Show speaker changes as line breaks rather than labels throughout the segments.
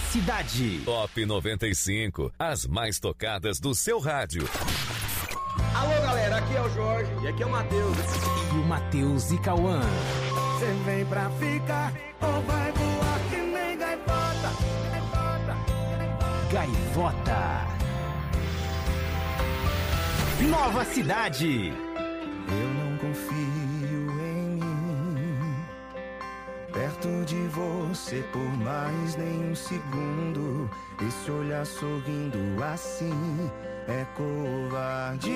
Cidade.
Top 95, as mais tocadas do seu rádio.
Alô, galera, aqui é o Jorge e aqui é o Matheus.
E o Matheus e Cauã.
Cê vem pra ficar ou vai voar que nem gaivota?
Gaivota. Nova Cidade.
Eu não confio em mim, perto de você por mais nem um segundo. Esse olhar sorrindo assim é covardia.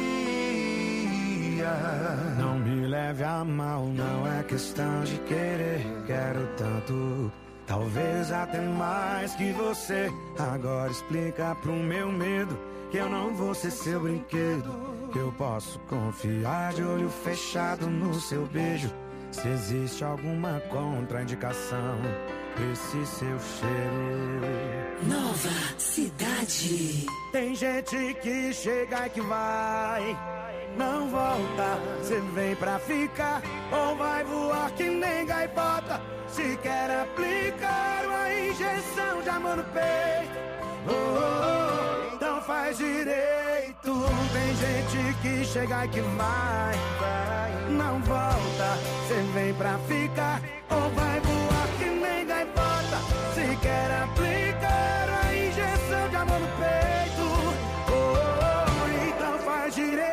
Não me leve a mal, não é questão de querer. Quero tanto, talvez até mais que você. Agora explica pro meu medo que eu não vou ser seu brinquedo, que eu posso confiar de olho fechado no seu beijo. Se existe alguma contraindicação pra esse seu cheiro.
Nova Cidade.
Tem gente que chega e que vai, não volta. Cê vem pra ficar ou vai voar que nem gaivota? Se quer aplicar uma injeção de amor no peito, então faz direito. Tem gente que chega e que vai, não volta. Cê vem pra ficar ou vai voar que nem gaivota? Se quer aplicar uma injeção de amor no peito, então faz direito.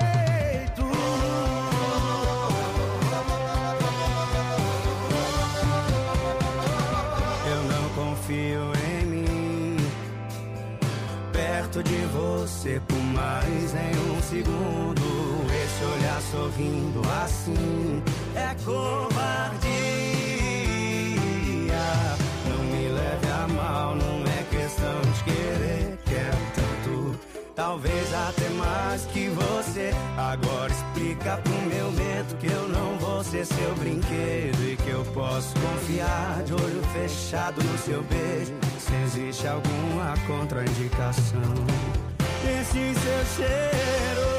Eu não confio em mim, perto de você por mais nem um segundo. Esse olhar sorrindo assim é covardia. Não me leve a mal, não é questão de querer. Quero tanto, talvez até mais que você. Agora explica pro meu medo que eu não vou ser seu brinquedo e que eu posso confiar de olho fechado no seu beijo. Se existe alguma contraindicação, esse seu cheiro.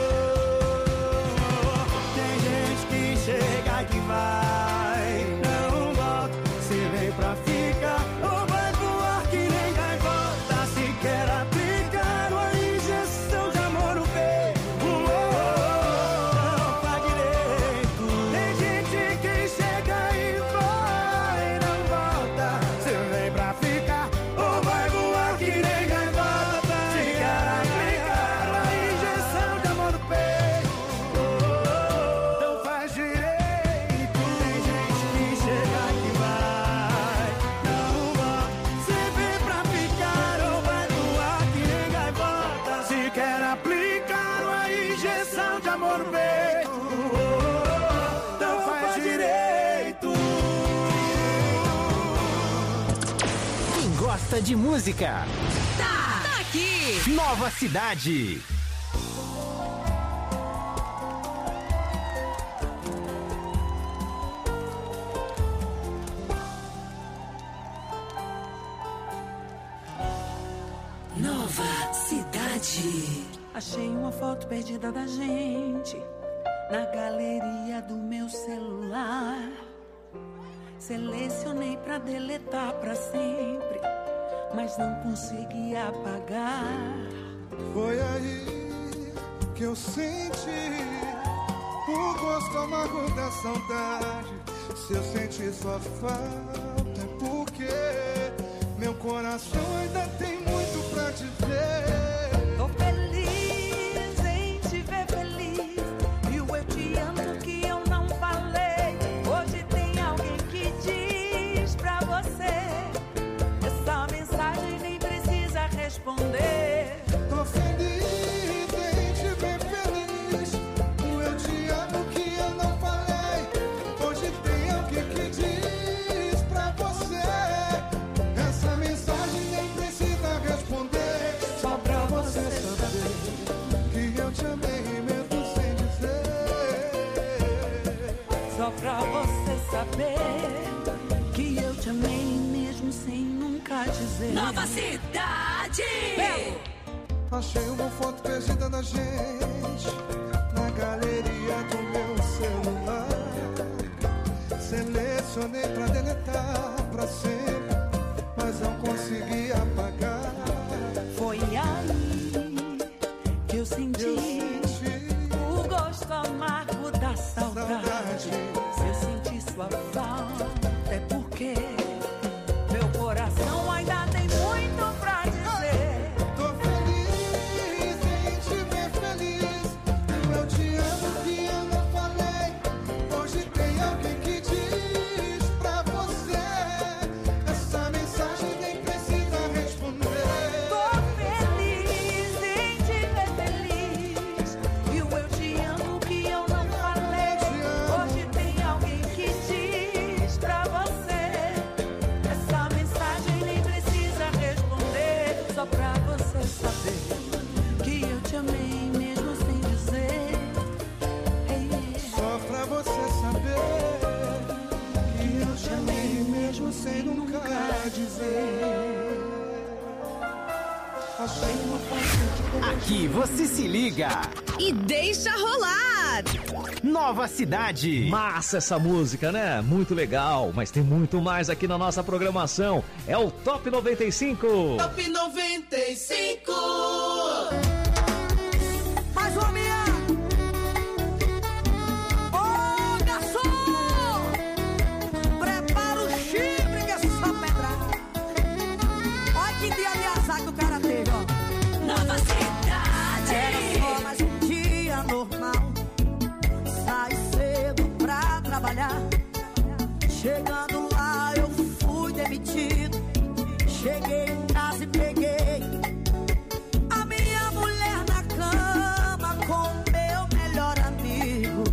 Tem gente que chega e que vai, não volta. Se vem pra ficar ou vai voar que nem gaivota? Se quer aplicar uma injeção de amor no peito, não faz direito. Tem gente que chega e vai, não volta. Se vem pra ficar ou vai voar que nem gaivota? Se quer aplicar uma injeção de amor no peito, então faz direito. Tem gente que chega e vai, não volta. Se vem pra ficar ou vai voar que nem gaivota? Se quer aplicar uma injeção de amor no peito, então faz direito.
Quem gosta de música,
Tá aqui.
Nova Cidade.
Nova Cidade.
Achei uma foto perdida da gente na galeria do meu celular. Selecionei pra deletar pra sempre, mas não consegui apagar.
Foi aí que eu senti o gosto amargo da saudade. Se eu senti sua falta é porque meu coração ainda tem muito pra te ver.
Tô feliz em te ver feliz, e o eu te amo que eu não falei. Hoje tem alguém que diz pra você, essa mensagem nem precisa responder.
Tô feliz em te ver feliz, o eu te amo que eu não falei. Hoje tem alguém que diz pra você, essa mensagem nem precisa responder.
Só pra você
saber que eu te amei mesmo sem dizer.
Só pra você saber que eu te amei mesmo sem nunca dizer.
Nova Cidade.
Achei uma foto perdida da gente na galeria do meu celular. Selecionei pra deletar pra sempre, mas não consegui apagar.
Foi aí que eu senti o gosto amargo da saudade. Se eu senti sua falta é porque meu coração ainda tem muito pra dizer.
Tô feliz em te ver feliz. Eu te amo que eu não falei. Hoje tem alguém que diz pra você. Essa mensagem nem precisa responder.
Tô feliz em te ver feliz. E o eu te amo que eu não falei. Hoje tem alguém que diz pra você. Essa mensagem nem precisa responder. Só pra você saber que eu te amei mesmo sem dizer.
Só pra você saber que eu te amei mesmo sem nunca dizer. Achei uma força de
Aqui você se liga.
E deixa rolar.
Nova Cidade.
Massa essa música, né? Muito legal, mas tem muito mais aqui na nossa programação. É o Top 95.
Top 95.
Mais uma minha. Ô, garçom! Prepara o chifre que é só pedrada. Olha que dia de azar que o cara teve, ó.
Nova Cidade.
Era só mais um dia normal. Sai cedo pra trabalhar. Chegando lá eu fui demitido. Cheguei em casa e peguei a minha mulher na cama com meu melhor amigo.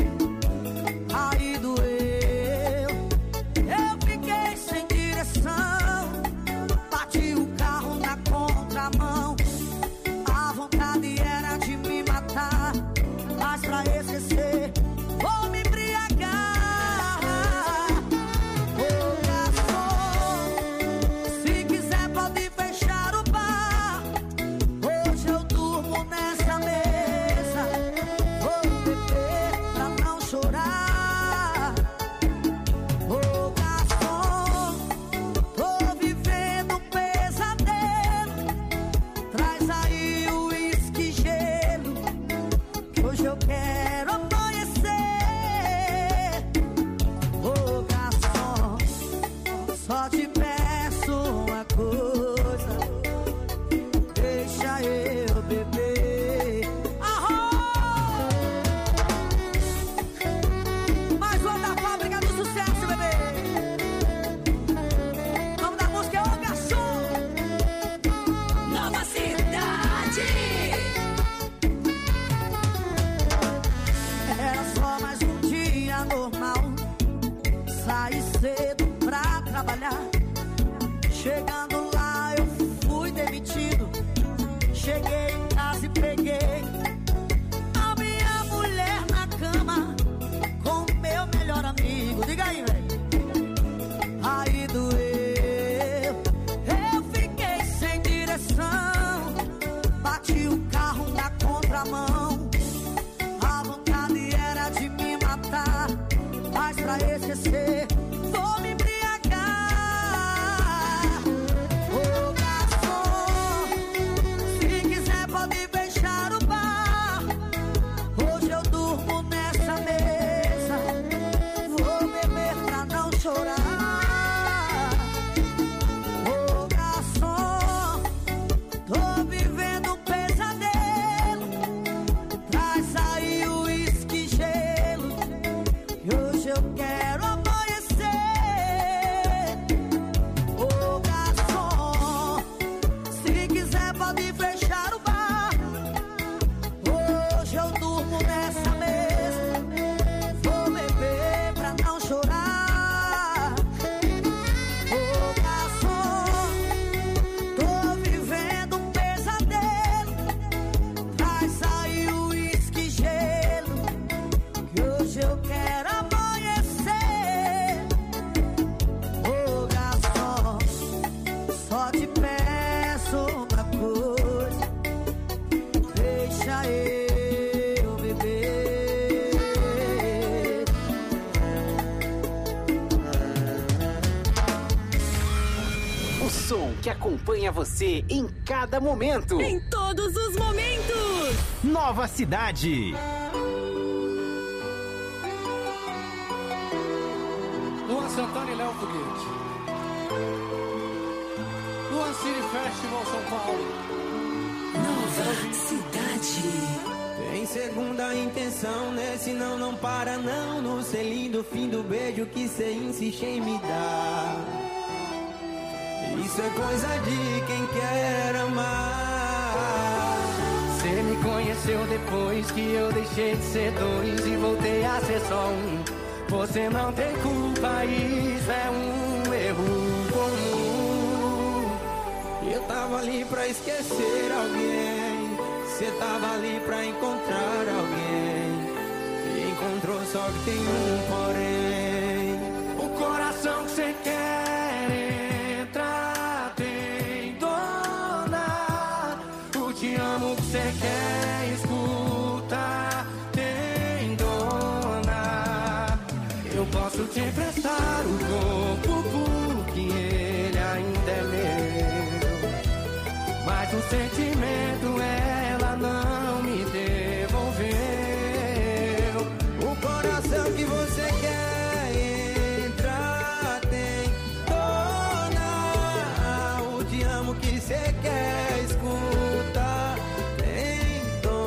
Aí doeu, eu fiquei sem direção. Bati o carro na contramão. A vontade era de me matar, mas pra esquecer vou me embriagar. Ô garçom, se quiser pode fechar o bar. Hoje eu durmo nessa mesa. Vou beber pra não chorar. Ô garçom, tô vivendo um pesadelo. Traz aí o uísque e gelo, que hoje eu quero amanhecer. Ô garçom, só te peço uma coisa, deixa eu beber. Arroz! Mais uma da fábrica do sucesso, bebê. O nome da música é Ô Garçom.
Nova Cidade.
Era só mais um dia normal. Saí cedo pra trabalhar. Chegando lá eu fui demitido. Cheguei em casa e peguei a minha mulher na cama com meu melhor amigo. Diga aí, velho. Aí doeu, eu fiquei sem direção. Bati o carro na contramão. A vontade era de me matar, mas pra esquecer vou me embriagar. Ô garçom, se quiser pode fechar o bar. Hoje eu durmo nessa mesa. Vou beber pra não chorar. Ô garçom, tô vivendo um pesadelo. Traz aí o uísque e gelo, que hoje eu quero amanhecer.
acompanha você em cada momento.
Em todos os momentos.
Nova Cidade.
Luan Santana e Léo Foguete. Luan City Festival São Paulo.
Nova Cidade.
Tem segunda intenção, nesse não para não. No selinho do fim do beijo que cê insiste em me dar. Isso é coisa de quem quer amar. Cê me conheceu depois que eu deixei de ser dois e voltei a ser só um. Você não tem culpa, isso é um erro comum. Eu tava ali pra esquecer alguém, cê tava ali pra encontrar alguém. E encontrou, só que tem um porém. O coração que cê quer entrar tem dona. O te amo que cê quer escutar tem dona. Eu posso te emprestar o corpo porque ele ainda é meu, mas o sentimento ela não me devolveu. O coração que você quer entrar tem dona. O te amo que você quer escutar tem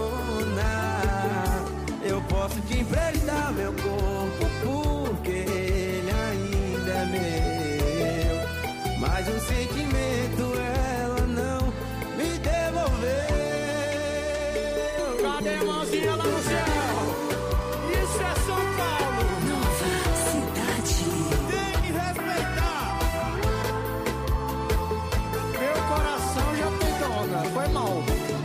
dona. Eu posso te emprestar meu corpo porque ele ainda é meu, mas o sentimento ela não me devolveu. Cadê a mãozinha lá no céu? Isso é São Paulo.
Nova Cidade.
Tem que respeitar. Meu coração já tem dona, foi mal.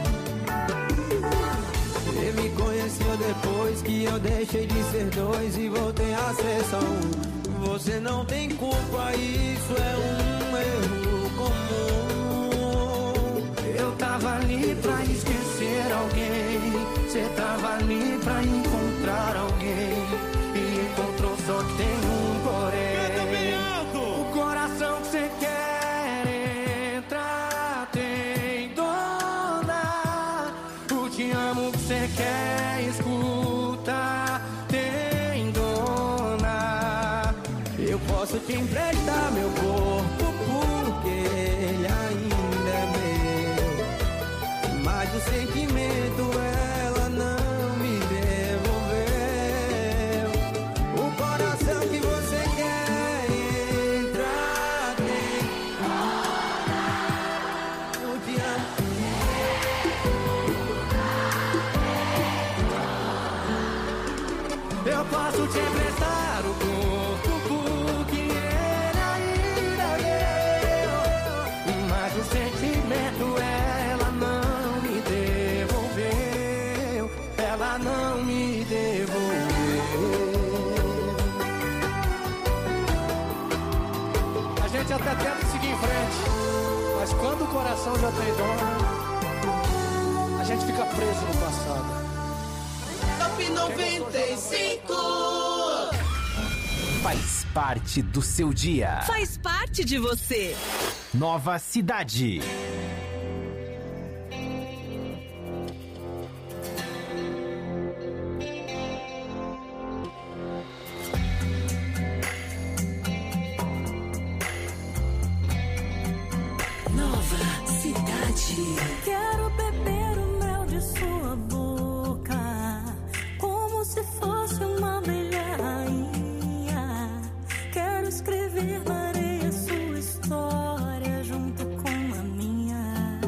Você me conheceu depois que eu deixei de ser dois e voltei a ser só um. Você não tem culpa, isso é um erro comum. Eu tava ali pra esquecer alguém, cê tava ali pra encontrar alguém. E encontrou, só que tem um porém. O coração que cê quer entrar tem dona. O te amo que cê quer escutar tem dona. Eu posso te emprestar meu corpo porque ele ainda é meu, mas o sentimento ela não me devolveu. O coração que você quer entrar tem eu te amo. Eu posso te emprestar o corpo porque ele ainda é meu, mas o sentimento ela não me devolveu. Ela não me devolveu.
A gente até tenta seguir em frente, mas quando o coração já tem dona, a gente fica preso no passado.
Top 95.
Faz parte do seu dia.
Faz parte de você.
Nova Cidade.
Nova Cidade.
Quero beber o mel de sua boca, como se fosse uma abelha rainha. Quero escrever na areia sua história junto com a minha.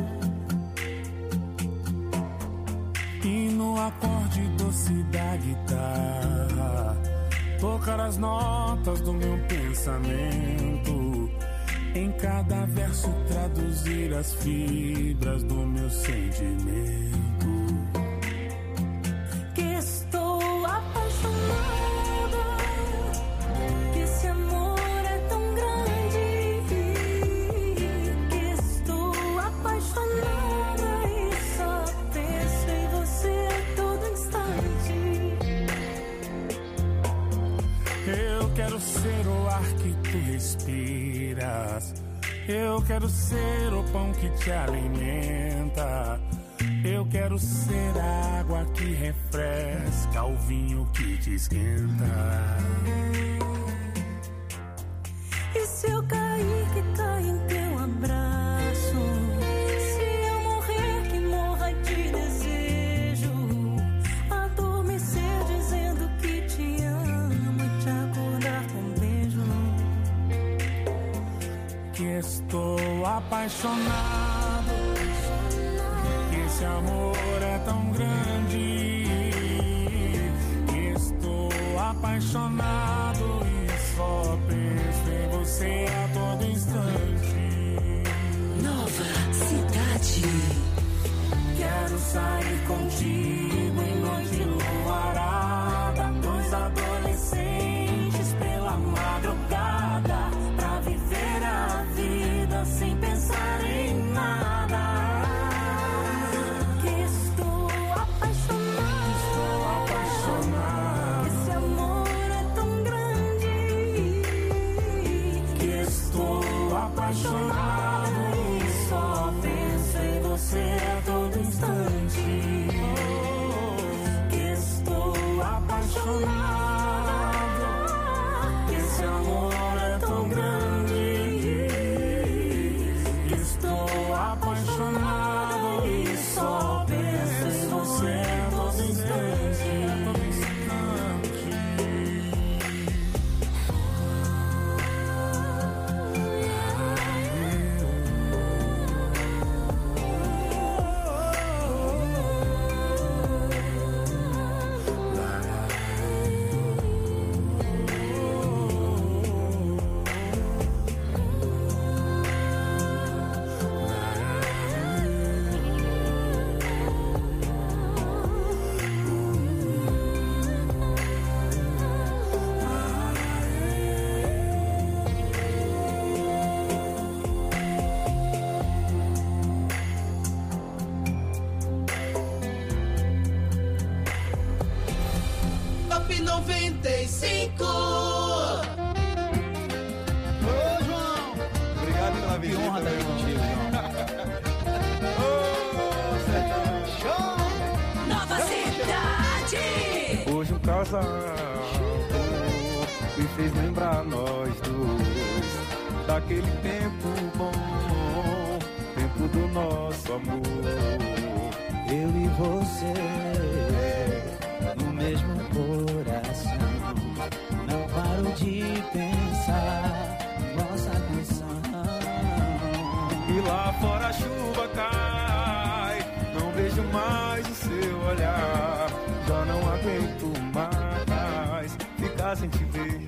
E no acorde doce da guitarra, tocar as notas do meu pensamento. Em cada verso traduzir as fibras do meu sentimento.
Que estou apaixonada, que esse amor é tão grande. Que estou apaixonada e só penso em você a todo instante.
Eu quero ser o ar que tu respiras Eu quero ser o pão que te alimenta. Eu quero ser a água que refresca, o vinho que te esquenta.
E se eu cair, que caia em teu abraço. Se eu morrer, que morra de desejo. Adormecer dizendo que te amo e te acordar com um beijo.
Que estou apaixonado, que esse amor é tão grande. Que estou apaixonado e só penso em você a todo instante.
Nova Cidade.
Quero sair contigo em noite luarada, dois adolescentes pela madrugada, pra viver a vida sem pensar em nada.
Que estou apaixonado, que esse amor é tão grande.
Que estou apaixonado e só penso em você a todo instante. Que estou apaixonado, que esse amor é tão grande. Que estou apaixonado e só penso em você a todo instante.
Top 95.
Ô, João! Obrigado pela visita. Que honra estar aqui contigo, João.
Nova Cidade.
Hoje um casal me fez lembrar nós dois daquele tempo bom, tempo do nosso amor.
Eu e você no mesmo coração. Não paro de pensar nossa canção.
E lá fora a chuva cai, não vejo mais o seu olhar. Já não aguento mais ficar sem te ver.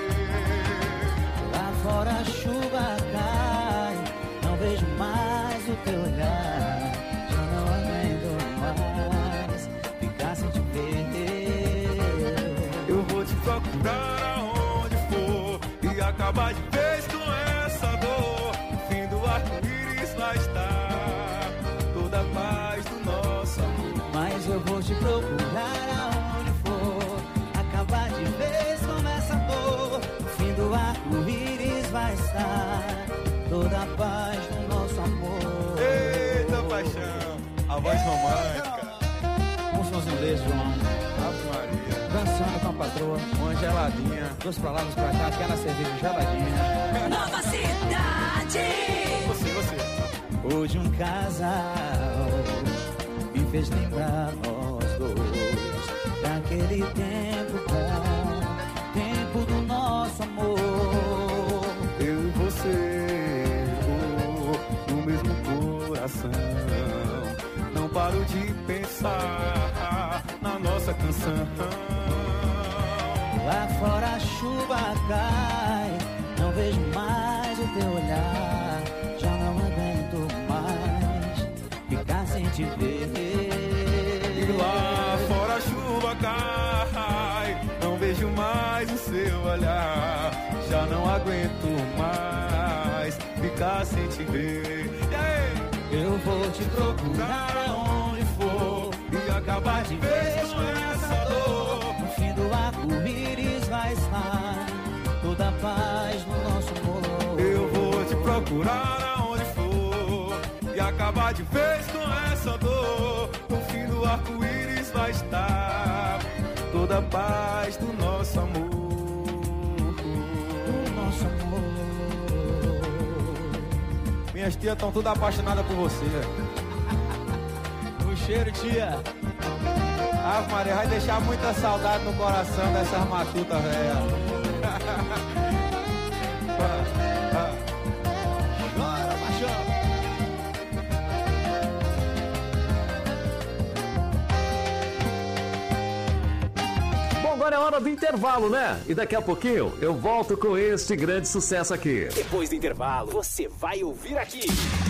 Lá fora a chuva cai, não vejo mais o teu olhar. Já não aguento mais ficar sem te ver.
Eu vou te procurar aonde for e acabar de vez com essa dor. No fim do arco-íris lá está toda a paz do nosso amor.
Mas eu vou te procurar aonde for, acabar de vez com essa dor. No fim do arco-íris vai estar toda a paz do nosso amor.
Eita paixão, a voz romântica.
Um somzinho desse, João.
Ave Maria.
Dançando com a patroa,
Uma geladinha.
dois pra lá, dois pra cá, aquela cerveja geladinha.
Nova Cidade.
Você.
Hoje um casal me fez lembrar nós dois daquele tempo bom, tempo do nosso amor.
Eu e você, no mesmo coração. Não paro de pensar na nossa canção.
Lá fora a chuva cai, não vejo mais o teu olhar. Já não aguento mais ficar sem te ver.
E lá fora a chuva cai, não vejo mais o seu olhar. Já não aguento mais ficar sem te ver.
Eu vou te procurar aonde for
e acabar de vez com essa dor.
No fim do arco-íris vai estar toda a paz no nosso amor.
Eu vou te procurar acabar de vez com essa dor. No fim do arco-íris vai estar toda a paz do nosso amor.
O nosso amor.
Minhas tias estão todas apaixonadas por você. O cheiro, tia. Ah, Maria, vai deixar muita saudade no coração dessas matutas, velha. Chora, machão.
Bom, agora é hora do intervalo, né? E daqui a pouquinho eu volto com este grande sucesso aqui.
Depois do intervalo, você vai ouvir aqui.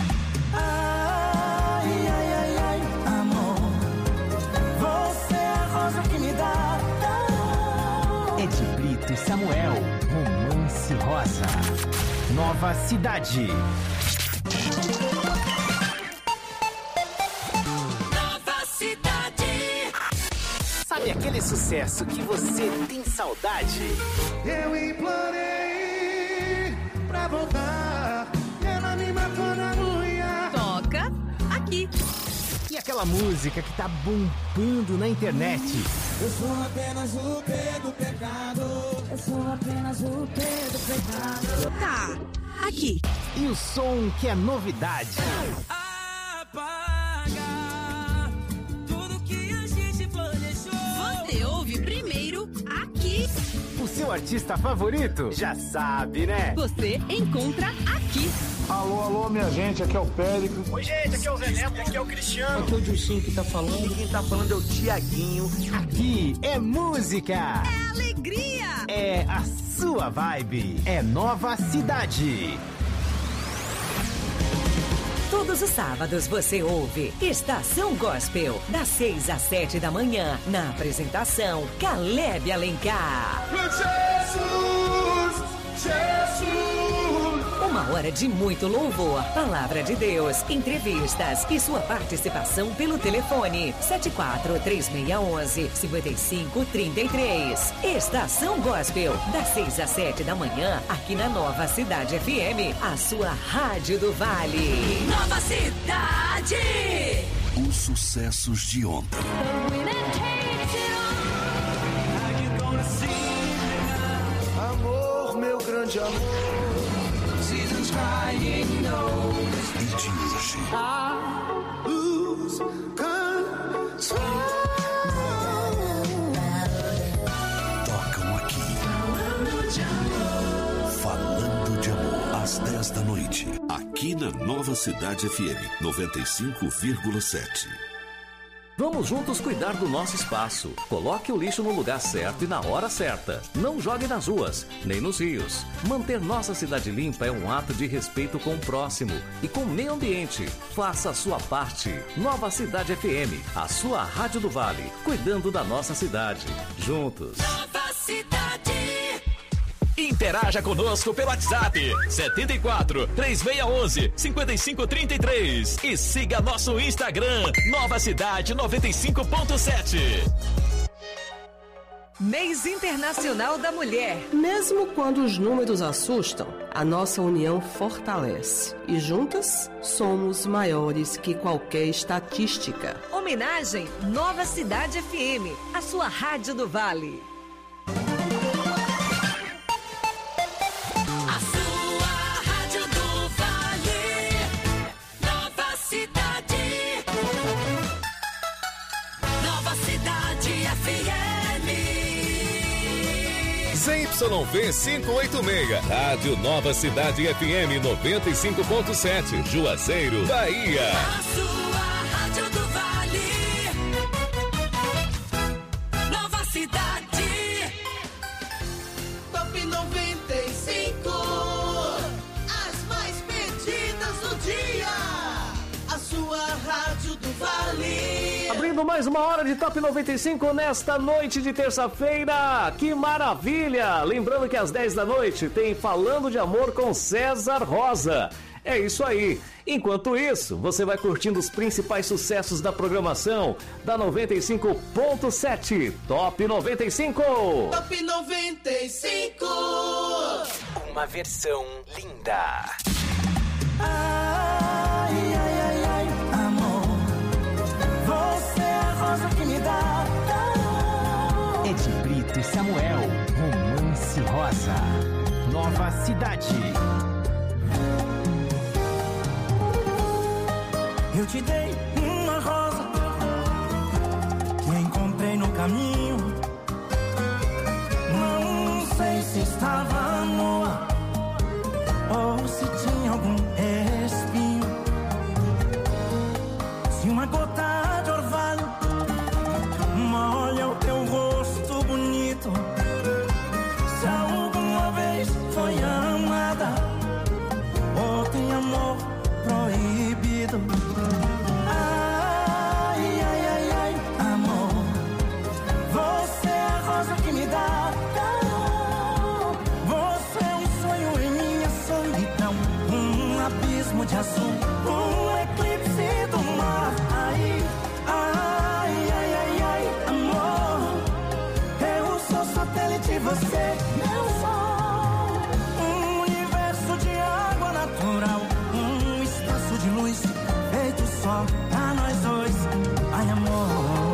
Ai, ai, ai, ai, amor, você é a rosa que me dá.
É de Brito e Samuel, Romance Rosa. Nova Cidade.
Nova Cidade.
Sabe aquele sucesso que você tem saudade?
Eu implorei pra voltar, ela me matou na unha.
Toca aqui.
E aquela música que tá bombando na internet?
Eu sou apenas o P do pecado. Eu sou apenas o P do pecado.
Tá aqui.
E o som que é novidade?
Apaga tudo que a gente planejou.
Você ouve primeiro aqui.
O seu artista favorito? Já sabe, né?
Você encontra aqui.
Alô, alô, minha gente, aqui é o Péricles.
Oi, gente, aqui é o Zé Neto, aqui é o Cristiano.
Aqui é o Dilcinho que tá falando.
Quem tá falando é o Tiaguinho.
Aqui é música.
É alegria.
É a sua vibe. É Nova Cidade.
Todos os sábados você ouve Estação Gospel, das 6 às 7 da manhã, na apresentação Caleb Alencar.
Jesus, Jesus.
Uma hora de muito louvor, palavra de Deus, entrevistas e sua participação pelo telefone 74-3611-5533. Estação Gospel, das 6 às 7 da manhã, aqui na Nova Cidade FM, a sua rádio do Vale.
Nova Cidade.
Os sucessos de ontem.
Amor, meu grande amor.
E de hoje. Tocam aqui. Falando de amor. Às 10 da noite. Aqui na Nova Cidade FM 95,7.
Vamos juntos cuidar do nosso espaço. Coloque o lixo no lugar certo e na hora certa. Não jogue nas ruas, nem nos rios. Manter nossa cidade limpa é um ato de respeito com o próximo e com o meio ambiente. Faça a sua parte. Nova Cidade FM, a sua rádio do Vale, cuidando da nossa cidade. Juntos.
Nova Cidade.
Interaja conosco pelo WhatsApp 74-3611-5533 e siga nosso Instagram Nova Cidade 95.7.
Mês Internacional da Mulher.
Mesmo quando os números assustam, a nossa união fortalece. E juntas, somos maiores que qualquer estatística.
Homenagem Nova Cidade FM, a sua rádio do Vale.
ZYV586, Rádio Nova Cidade FM 95.7, Juazeiro, Bahia.
A sua rádio do Vale. Nova Cidade.
Top 95. As mais pedidas do dia. A sua rádio do Vale.
Abrindo mais uma hora de Top 95 nesta noite de terça-feira. Que maravilha! Lembrando que às 10 da noite tem Falando de Amor com César Rosa. É isso aí. Enquanto isso, você vai curtindo os principais sucessos da programação da 95.7. Top 95.
Top 95.
Uma versão linda.
Ai, ai, ai, ai.
Samuel, Romance Rosa. Nova Cidade.
Eu te dei uma rosa que encontrei no caminho. Não sei se estava nua ou se tinha algum espinho. Se uma gota de orvalho molha o teu rosto bonito, se alguma vez foi amada ou tem amor proibido. Ai, ai, ai, ai, amor, você é a rosa que me dá calor. Você é um sonho em minha solidão, um abismo de azul, um eclipse do mar. Ai, ai, ai, ai, ai, amor, eu sou satélite, você meu sol. Um universo de água natural, um espaço de luz feito só pra nós dois. Ai, amor.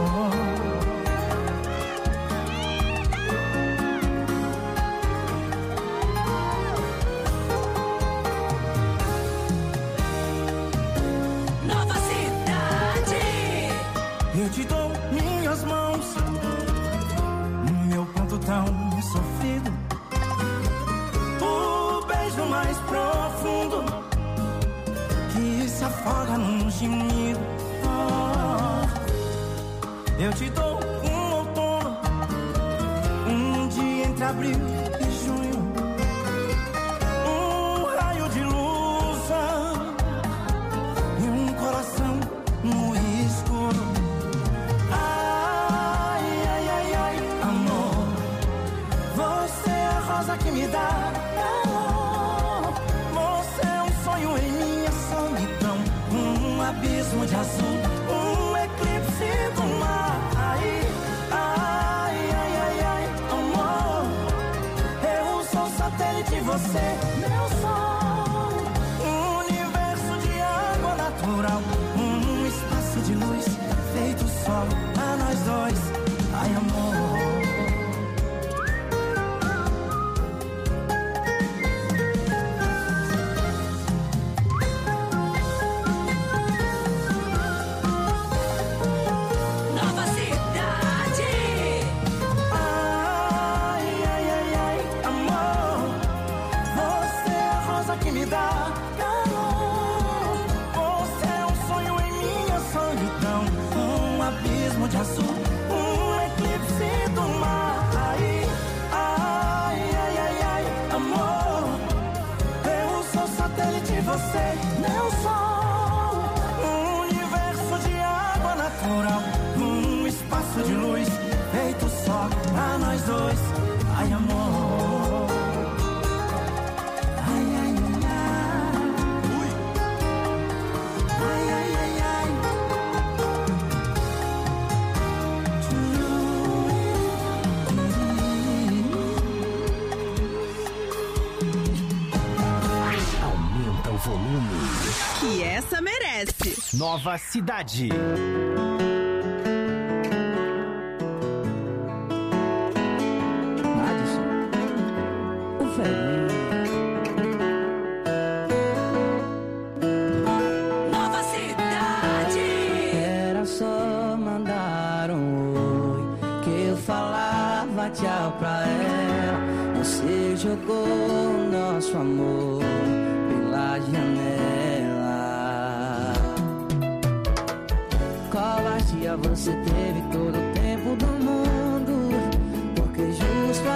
Nova Cidade.
Eu te dou minhas mãos, meu ponto tão sofrido, o beijo mais profundo que se afoga num gemido. Oh, eu te dou um outono, um dia entre abril e junho, um raio de luz e um coração no escuro. Ai, ai, ai, ai, amor, você é a rosa que me dá calor. Você é um sonho em minha solidão, um abismo de azul, um eclipse do mar. Ai, ai, ai, ai, ai, amor, eu sou satélite, você meu sol. Um universo de água natural, um espaço de luz feito só pra nós dois. Ai, amor.
Nova Cidade.
Ai, ai, ai, ai, amor, você é a rosa que me dá calor. Você é um sonho em minha solidão, um abismo de azul, um eclipse do mar. Ai, ai, ai, ai, ai, amor, eu sou satélite, você meu sol. Um universo de água natural, um espaço de luz feito só pra nós dois. Ai, amor. Ai, ai, ai, ui. Ai, ai, ai, ai.
Aumenta o volume.
Que essa merece.
Nova Cidade.
O velhinho.
Nova Cidade.
Era só mandar um oi que eu falava tchau pra ela. Você jogou o nosso amor pela janela. Covardia, você teve todo o tempo do mundo, porque justo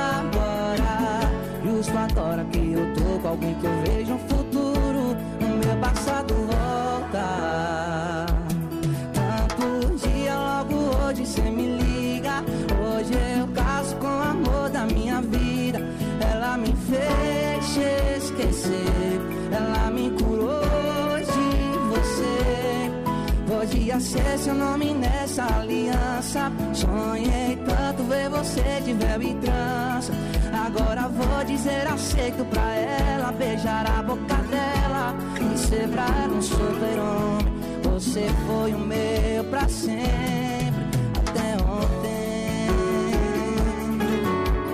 agora que eu tô com alguém que eu vejo um futuro, o meu passado volta. Tanto dia, logo hoje cê me liga. Hoje eu caso com o amor da minha vida. Ela me fez esquecer, ela me curou de você. Podia ser seu nome nessa aliança. Sonhei tanto ver você de véu e trança. Agora vou dizer aceito pra ela, beijar a boca dela e ser pra ela um super-homem. Você foi o meu pra sempre, até ontem.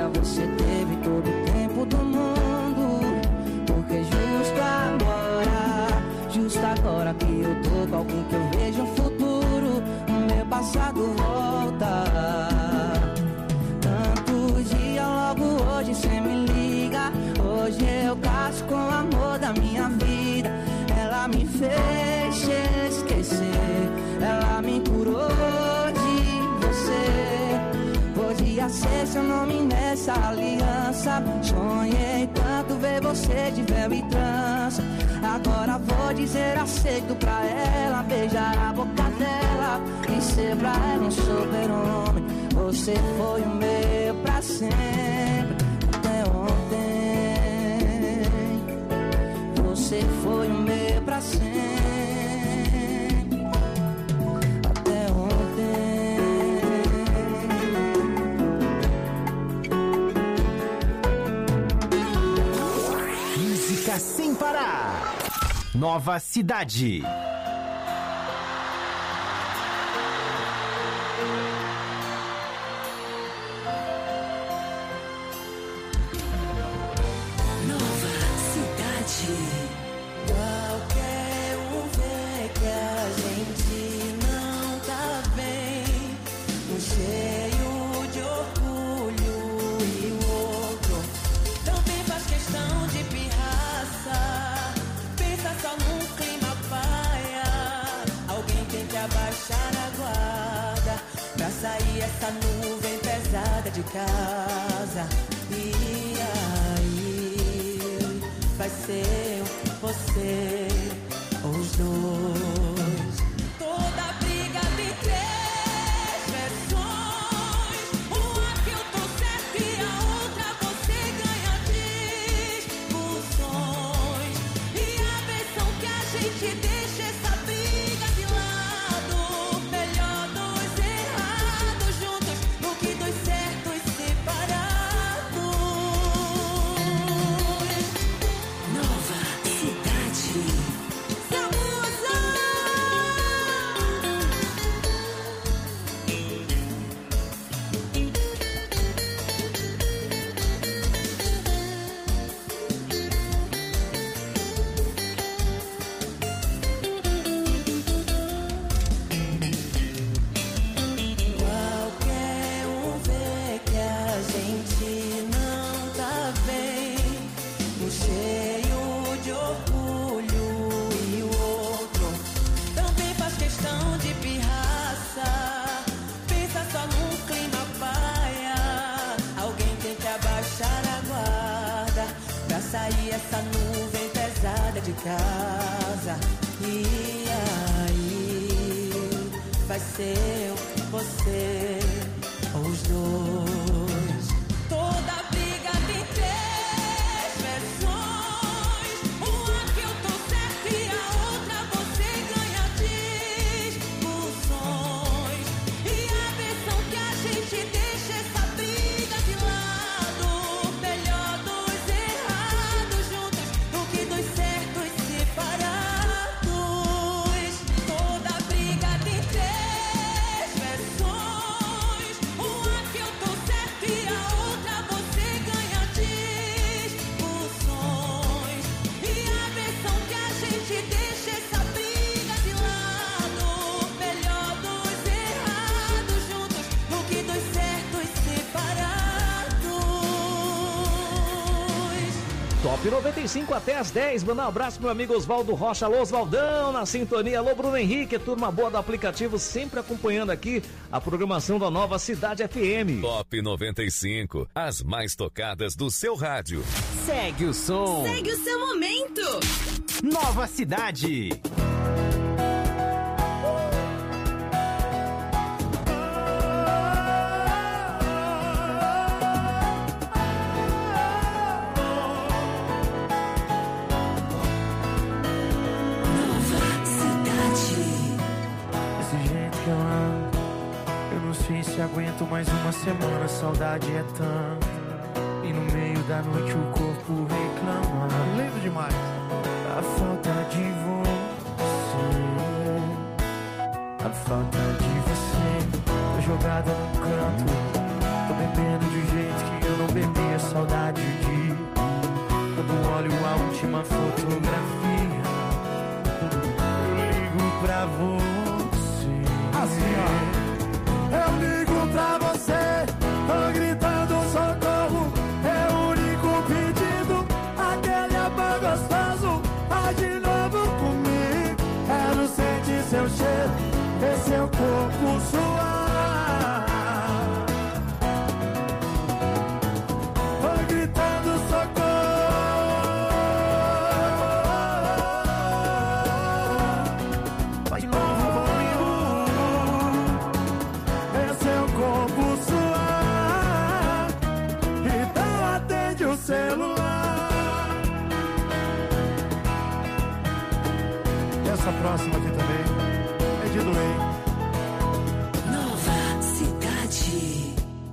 você teve todo o tempo do mundo. Porque justo agora que eu tô com alguém que eu vejo um futuro, o meu passado volta. Tanto dia, logo hoje cê me liga. Hoje eu caso com o amor da minha vida. Ela me fez esquecer, ela me curou de você. Podia ser seu nome nessa aliança. Sonhei tanto ver você de véu e trança. Agora vou dizer aceito pra ela, beijar a boca dela e ser pra ela um super-homem. Você foi o meu pra sempre, até ontem. Você foi o meu pra sempre, até ontem.
Música sem parar. Nova Cidade.
Qualquer um vê que a gente não tá bem, um cheio de orgulho e o outro também faz questão de pirraça. Pensa só num clima paia, alguém tem que abaixar a guarda pra sair essa nuvem pesada de casa. E aí vai ser você, os dois. Toda briga tem três versões. Uma que eu tô certo e a outra você ganha discussões. E a versão que a gente deixa essa briga de lado. Melhor dois errados juntos do que dois certos separados. Qualquer um vê que a gente não tá bem, um cheio de orgulho e o outro também faz questão de pirraça. Pensa só num clima paia, alguém tem que abaixar a guarda pra sair essa nuvem pesada de casa. E aí vai ser você, os dois. Toda briga tem três versões. Uma que eu tô certo e a outra você ganha discussões. E a versão que a gente deixa essa briga de lado. Melhor dois errados juntos do que dois certos separados. Toda briga tem três versões. Uma que eu tô certo e a outra você ganha discussões. E a versão que a gente deixa essa briga de lado. Melhor dois errados juntos do que dois certos separados.
Top 95 até as 10. Manda um abraço, meu amigo Oswaldo Rocha. Alô, Oswaldão, na sintonia. Alô, Bruno Henrique, turma boa do aplicativo, sempre acompanhando aqui a programação da Nova Cidade FM.
Top 95, as mais tocadas do seu rádio.
Segue o som.
Segue o seu momento.
Nova Cidade.
Desse jeito que eu ando, eu não sei se aguento mais uma semana. Saudade é tanta, e no meio da noite o corpo reclama. Lembro demais a falta de você, a falta de você. Tô jogada no canto, tô bebendo de um jeito que eu não bebi a saudade de quando olho a última fotografia. Eu ligo pra você. Assim, ó. Eu ligo pra você, tô gritando socorro. É o único pedido, aquele amor gostoso. Vai de novo comigo. Quero sentir seu cheiro, ver seu corpo suar. Próxima aqui também é de doer.
Nova Cidade.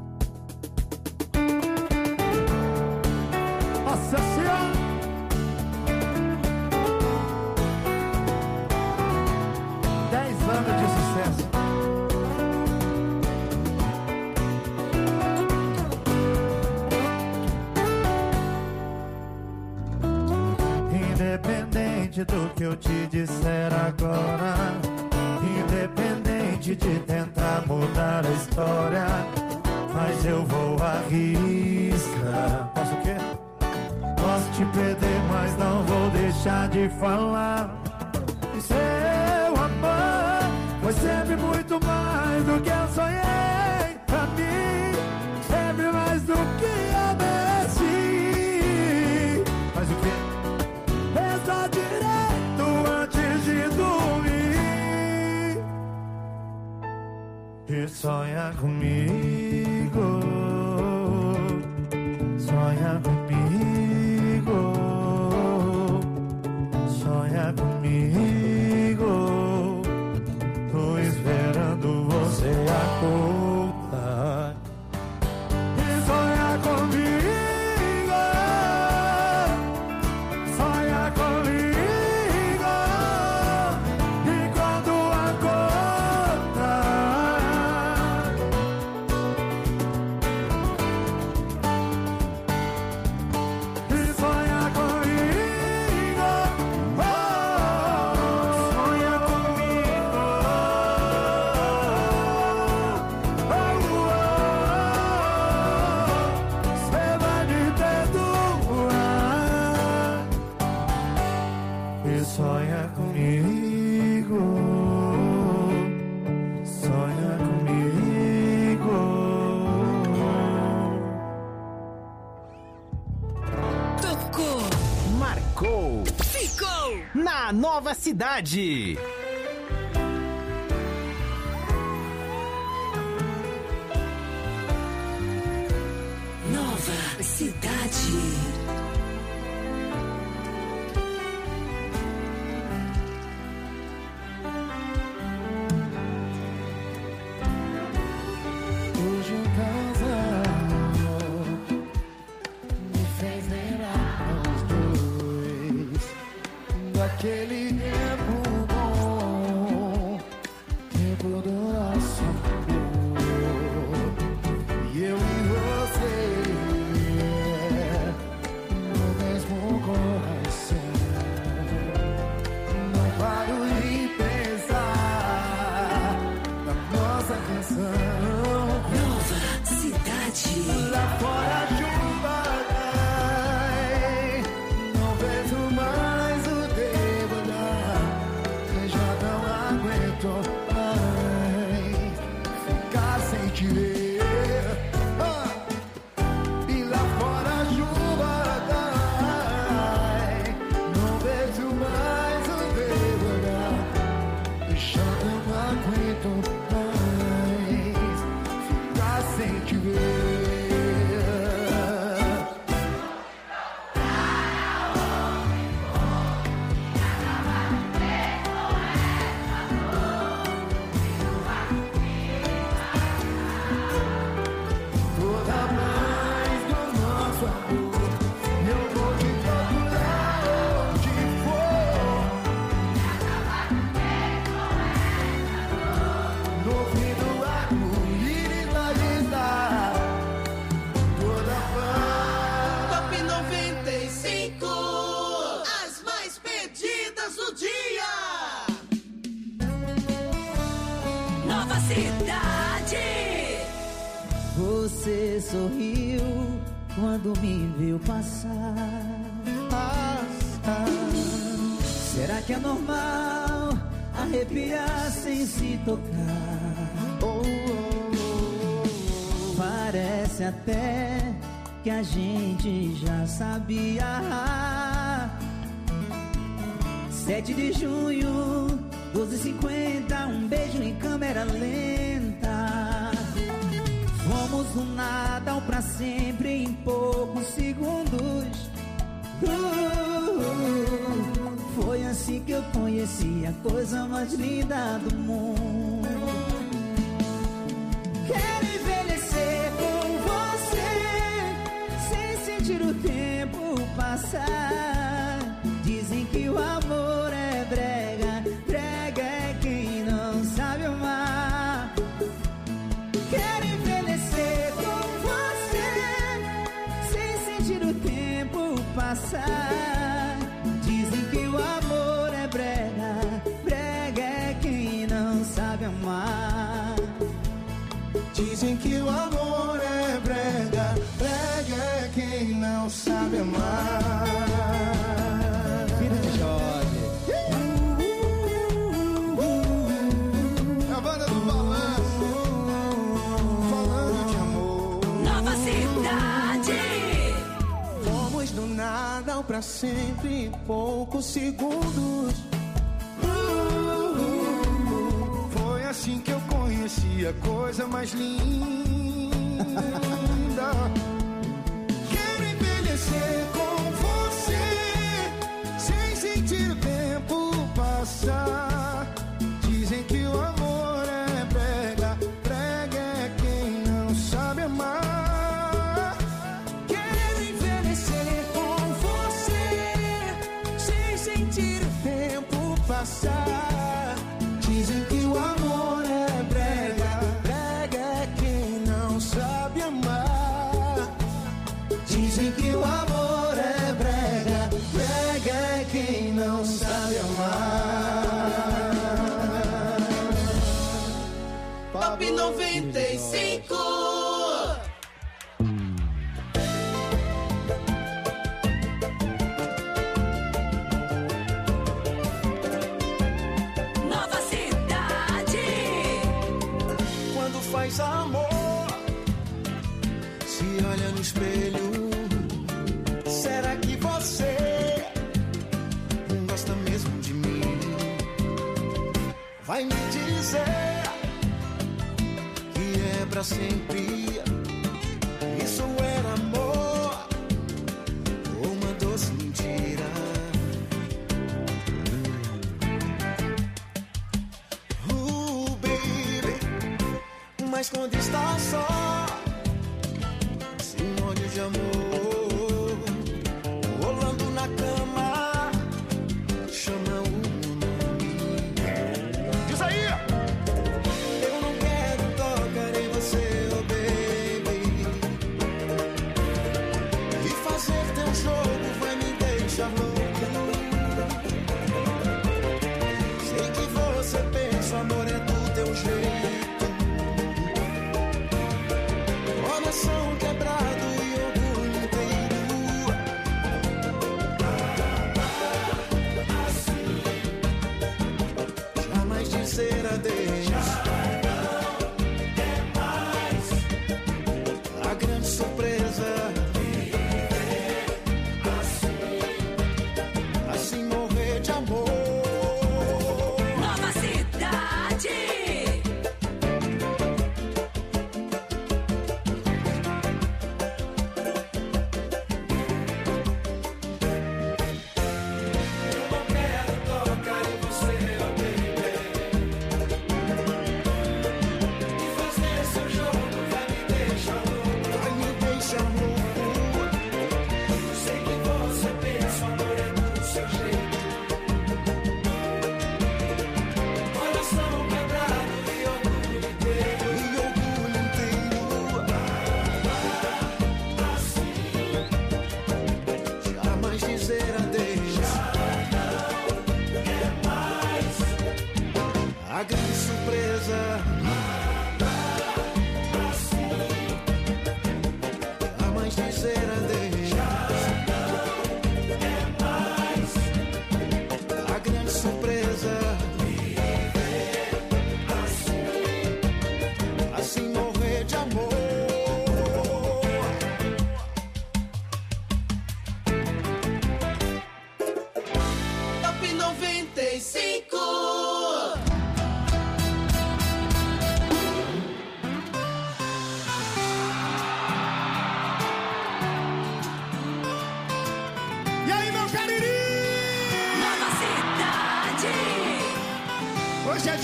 Nossa Senhora. Dez anos de sucesso. Independente do que eu te disser agora, independente de tentar mudar a história, mas eu vou arriscar. Posso o quê? Posso te perder, mas não vou deixar de falar. E seu amor foi sempre muito mais do que eu sonhei. Pra mim, sempre mais do que eu mereci. Mas o quê? Pensa direito antes de dormir e sonha comigo, sonha comigo, sonha comigo. Tô esperando você acordar e sonha comigo.
Na Nova Cidade.
Nova Cidade.
Aquele tempo bom, tempo do nosso amor, e eu e você, no mesmo coração. Não paro de pensar na nossa canção.
Nova Cidade.
Lá fora a chuva cai, não vejo mais o ficar sem te ver. E lá fora a chuva cai, não vejo mais o teu olhar. Já não aguento mais ficar sem te ver.
Você sorriu quando me viu passar. Será que é normal arrepiar sem se tocar? Parece até que a gente já sabia. 7 de junho, 12h50, um beijo em câmera lenta. Fomos do nada ao pra sempre em poucos segundos. Foi assim que eu conheci a coisa mais linda do mundo. Quero envelhecer com você, sem sentir o tempo passar. Dizem que o amor é brega, brega é quem não sabe amar. Quero envelhecer com você, sem sentir o tempo passar. Dizem que o amor é brega, brega é quem não sabe amar.
Dizem que o amor é brega, brega é quem não sabe amar.
Filho de Jorge.
É a banda do Balanço, falando de amor.
Nova Cidade.
Fomos do nada ao pra sempre em poucos segundos. Foi assim que eu conheci a coisa mais linda. Quero envelhecer com você, sem sentir o tempo passar. Dizem que o amor é brega, brega é quem não sabe amar. Quero envelhecer com você, sem sentir o tempo passar. Dizem que o amor é brega, brega é quem não sabe amar. Dizem que o amor é brega, brega é quem não sabe amar.
Top 95.
Nova Cidade.
Quando faz amor, se olha no espelho, será que você gosta mesmo de mim? Vai me dizer que é pra sempre. Isso era amor ou uma doce mentira? Baby, mas quando está só, simônio de amor, rolando na cama, chama o meu nome. Diz aí! Eu não quero tocar em você, oh baby, e fazer teu jogo vai me deixar louco. Sei que você pensa, o amor é do teu jeito. Coração quebrado e orgulho inteiro. Assim, jamais dizer adeus. Já não é mais a grande surpresa. Viver assim morrer de amor.
Nova Cidade.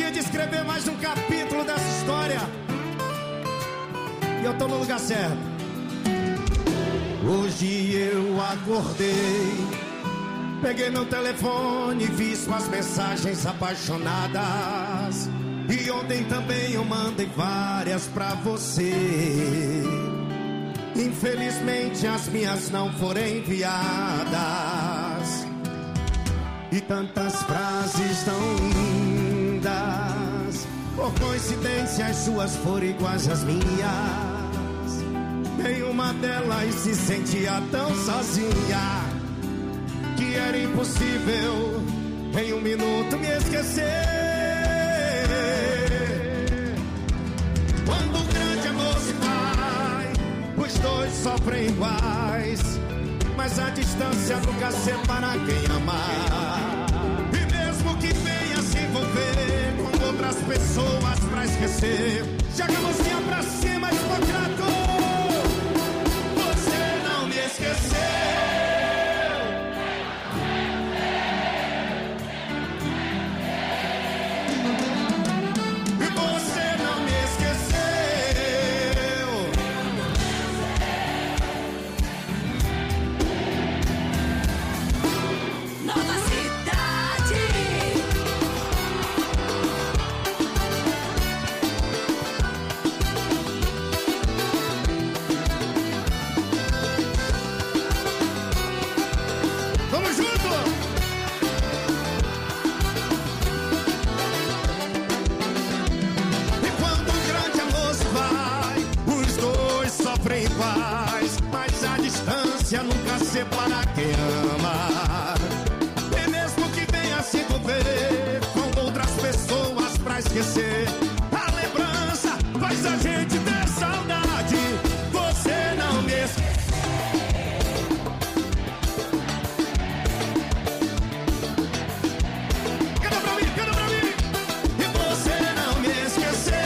dia de escrever mais um capítulo dessa história. E eu tô no lugar certo. Hoje eu acordei, peguei meu telefone e vi suas mensagens apaixonadas. E ontem também eu mandei várias pra você. Infelizmente as minhas não foram enviadas. E tantas frases tão lindas, por coincidência as suas foram iguais às minhas. Em uma delas se sentia tão sozinha que era impossível em um minuto me esquecer. Quando o grande amor se vai, os dois sofrem iguais, mas a distância nunca separa quem ama. E mesmo que venha se envolver com outras pessoas pra esquecer, joga a mãozinha pra cima, Hipócrates. Você não me esqueceu. Nunca separa quem ama. E mesmo que venha se envolver com outras pessoas pra esquecer, a lembrança faz a gente ter saudade. Você não me esqueceu. Canta pra mim, canta pra mim. E você não me esqueceu.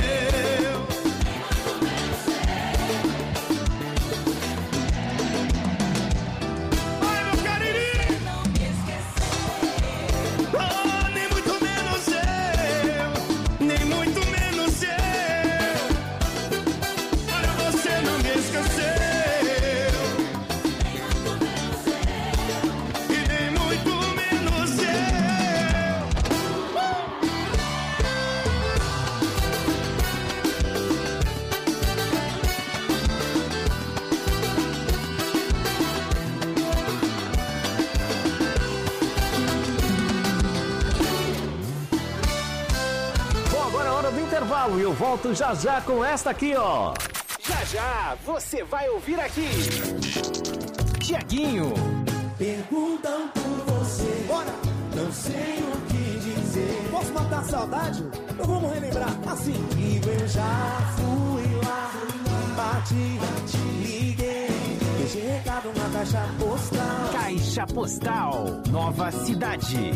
E eu volto já já com esta aqui, ó. Já já você vai ouvir aqui Tiaguinho.
Perguntam por você, bora, não sei o que dizer. Posso matar a saudade? Então vamos relembrar. Assim que eu já fui lá, bati, liguei, deixei recado na caixa postal.
Caixa Postal, Nova Cidade.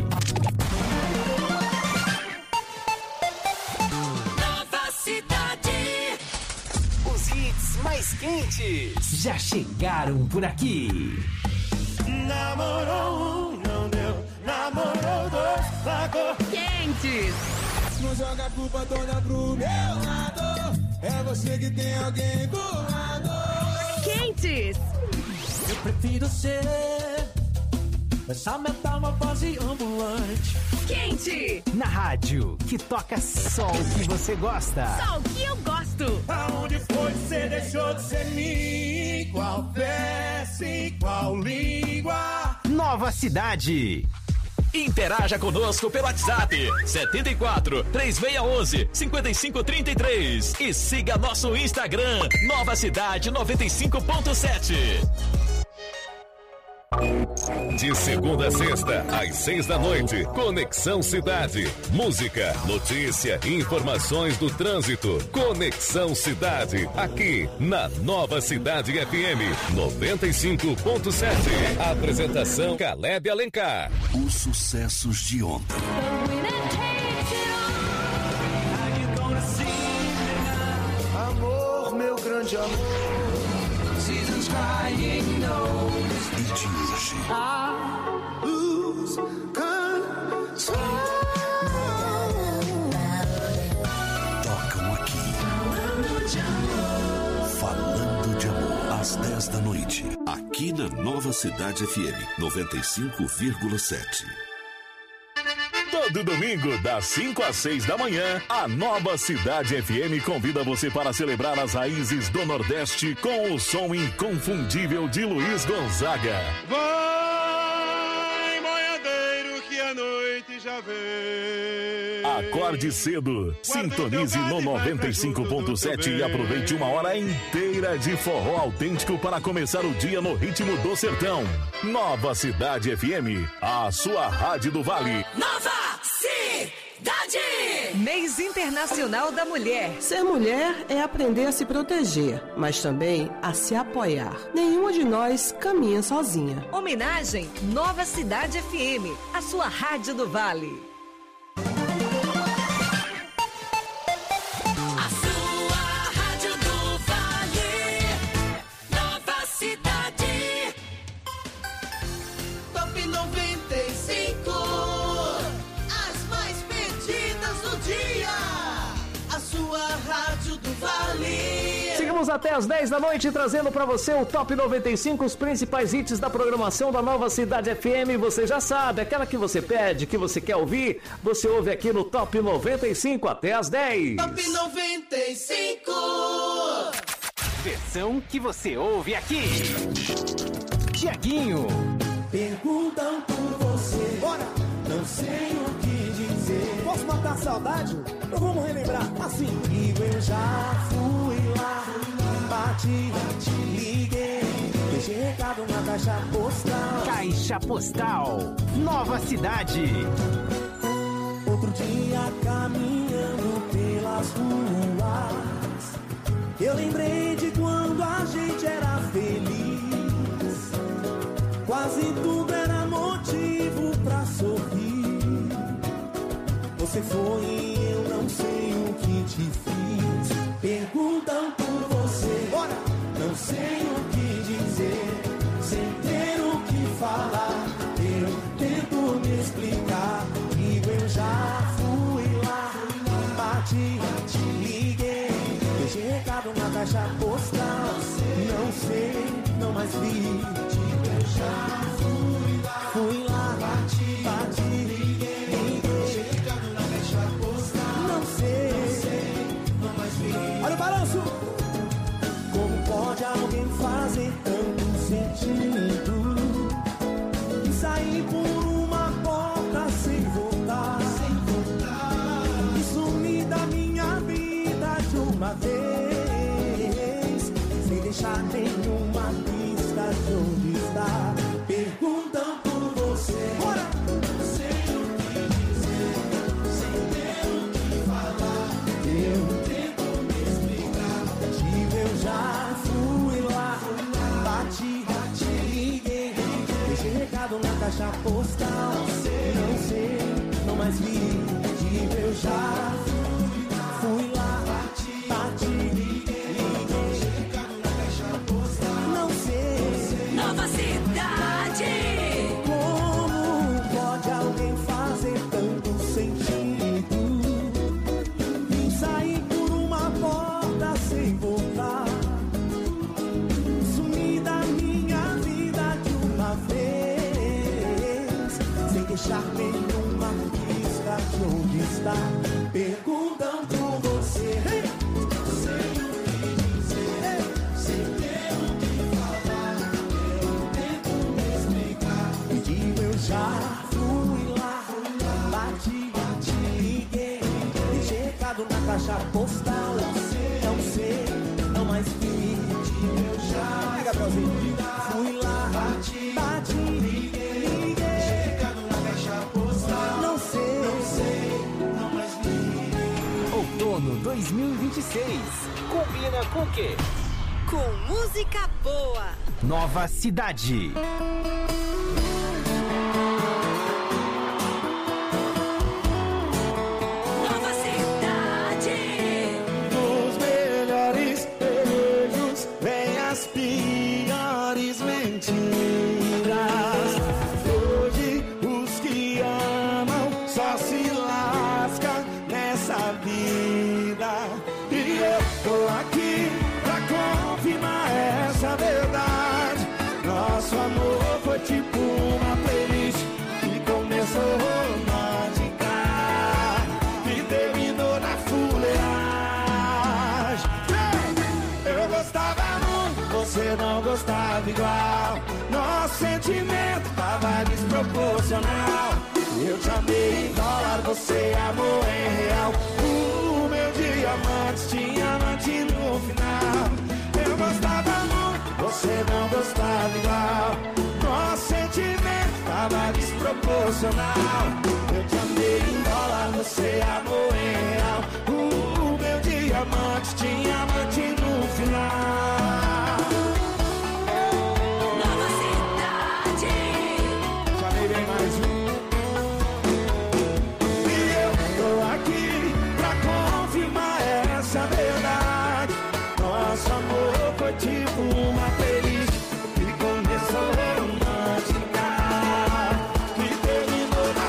Mais quentes já chegaram por aqui.
Namorou um, não deu. Namorou dois, largou.
Quentes.
Não joga a culpa toda pro meu lado. É você que tem alguém do lado.
Quentes.
Eu prefiro ser essa metamorfose ambulante.
Quente.
Na rádio que toca só o que você gosta.
Só o que eu gosto.
Aonde foi que você deixou de ser mim? Qual peça e qual língua?
Nova Cidade.
Interaja conosco pelo WhatsApp 74 3611 5533 e siga nosso Instagram Nova Cidade 95.7.
De segunda a sexta, às 6 da noite, Conexão Cidade. Música, notícia e informações do trânsito. Conexão Cidade, aqui na Nova Cidade FM 95.7. Apresentação Caleb Alencar.
Os sucessos de ontem.
Amor, meu grande amor. Seasons crying no.
E de hoje.
I lose control.
às 10 da noite, aqui na Nova Cidade FM 95,7.
Todo domingo, das 5 às 6 da manhã, a Nova Cidade FM convida você para celebrar as raízes do Nordeste com o som inconfundível de Luiz Gonzaga.
Vai, boiadeiro, que a noite já vem.
Acorde cedo, sintonize no 95.7 e aproveite uma hora inteira de forró autêntico para começar o dia no ritmo do sertão. Nova Cidade FM, a sua rádio do Vale.
Nova Cidade!
Mês Internacional da Mulher.
Ser mulher é aprender a se proteger, mas também a se apoiar. Nenhuma de nós caminha sozinha.
Homenagem Nova Cidade FM, a sua rádio do Vale.
A sua rádio do Vale. Nova Cidade.
Top 95. As mais pedidas do dia. A sua rádio do Vale.
Seguimos até as 10 da noite trazendo pra você o Top 95, os principais hits da programação da Nova Cidade FM. Você já sabe, aquela que você pede, que você quer ouvir, você ouve aqui no Top 95 até as 10.
Top 95.
Versão que você ouve aqui. Tiaguinho.
Perguntam por você, bora, não sei o que dizer. Posso matar a saudade? Então vamos relembrar assim. E eu já fui lá, bati, liguei, deixei recado na caixa postal.
Caixa Postal, Nova Cidade.
Outro dia caminhando pelas ruas, eu lembrei de quando a gente era feliz. Quase tudo era motivo pra sorrir. Você foi e eu não sei o que te fiz. Perguntam por você, bora, não sei o que dizer. Sem ter o que falar, eu tento me explicar. E eu já fui lá, bati, liguei, deixei recado na caixa postal. Não sei, não mais vi. Eu já fui lá, bati, liguei, deixei recado na caixa postal. Não sei, não mais vi. Olha o balanço. Como pode alguém fazer tanto sentido e sair por uma porta sem voltar, e sumir da minha vida de uma vez, sem deixar nenhuma pista de onde está? Perguntam por você, bora! Não sei o que dizer, sem ter o que falar, eu tento me explicar. Digo, eu já fui lá, bati, liguei, deixei recado na caixa postal. Não sei, não mais vi. Digo, eu já fui lá, bati, liguei, deixei recado na caixa postal. Não sei,
Nova Cidade.
como pode alguém fazer tanto sentido e sair por uma porta sem voltar, sumir da minha vida de uma vez, sem deixar nenhuma pista de onde está? Perguntam por você, sei o que dizer, sem ter o que falar, eu tento me explicar. E digo, eu já fui lá, bati, liguei, deixei recado na caixa postal. Não sei, não mais vi. Eu já fui lá, bati, liguei, deixei recado na caixa postal. Não sei, não mais vi.
Outono 2026. Combina com o quê?
Com música boa.
Nova Cidade.
Nova Cidade.
Os melhores beijos vêm as piores mentiras. Hoje os que amam só se lascam nessa vida. E eu tô aqui pra confirmar essa verdade. gostava muito, você não gostava igual. Nosso sentimento tava desproporcional. Eu te amei em dólar, você amou em real. O meu diamante tinha amante no final. Eu gostava muito, você não gostava igual. Nosso sentimento tava desproporcional. Eu te amei em dólar, você amou em real. O meu diamante tinha amante no final.
Nova Cidade.
Falei bem mais um. E eu tô aqui pra confirmar essa verdade. Nosso amor foi tipo uma playlist que começou romântica, que terminou na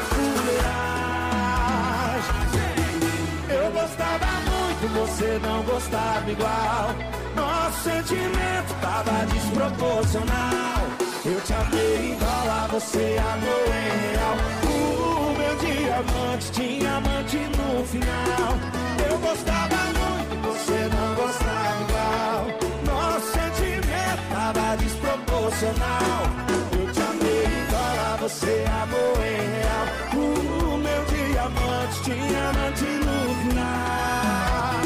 fuleiragem. Eu gostava muito, você não gostava igual. Nosso sentimento tava desproporcional. Eu te amei em dólar, você amou em real. O meu diamante tinha amante no final. Eu gostava muito, você não gostava igual. Nosso sentimento tava desproporcional. Eu te amei em dólar, você amou em real. O meu diamante tinha amante no final.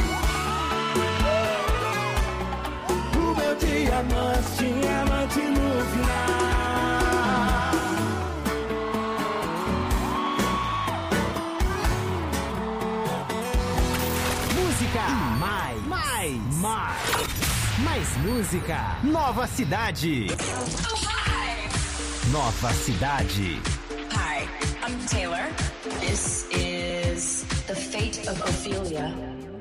O meu diamante tinha amante no final.
Música mais música. Nova Cidade. Nova Cidade.
Hi, I'm Taylor. This is The Fate of Ophelia